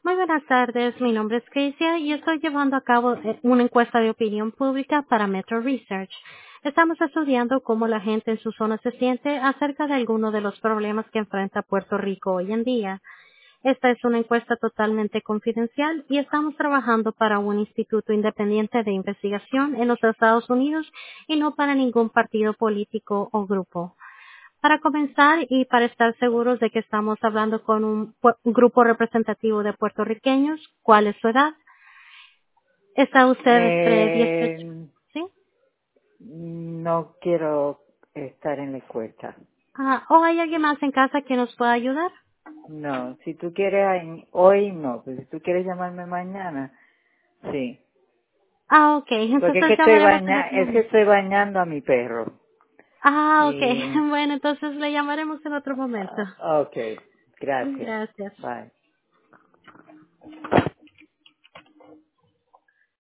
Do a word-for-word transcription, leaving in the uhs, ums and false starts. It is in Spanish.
Muy buenas tardes, mi nombre es Keisia y estoy llevando a cabo eh, una encuesta de opinión pública para Metro Research. Estamos estudiando cómo la gente en su zona se siente acerca de algunos de los problemas que enfrenta Puerto Rico hoy en día. Esta es una encuesta totalmente confidencial y estamos trabajando para un instituto independiente de investigación en los Estados Unidos y no para ningún partido político o grupo. Para comenzar y para estar seguros de que estamos hablando con un, pu- un grupo representativo de puertorriqueños, ¿cuál es su edad? ¿Está usted entre dieciocho? Eh, ¿Sí? no quiero estar en la encuesta. Ah, ¿o hay alguien más en casa que nos pueda ayudar? No, si tú quieres ay- hoy no, pero si tú quieres llamarme mañana, sí. Ah, ok. Porque es Entonces que estoy llamaremos en baña, otro es que momento. estoy bañando a mi perro. Ah, ok. Y, Bueno, entonces le llamaremos en otro momento. ah, okay, gracias. Gracias. Bye.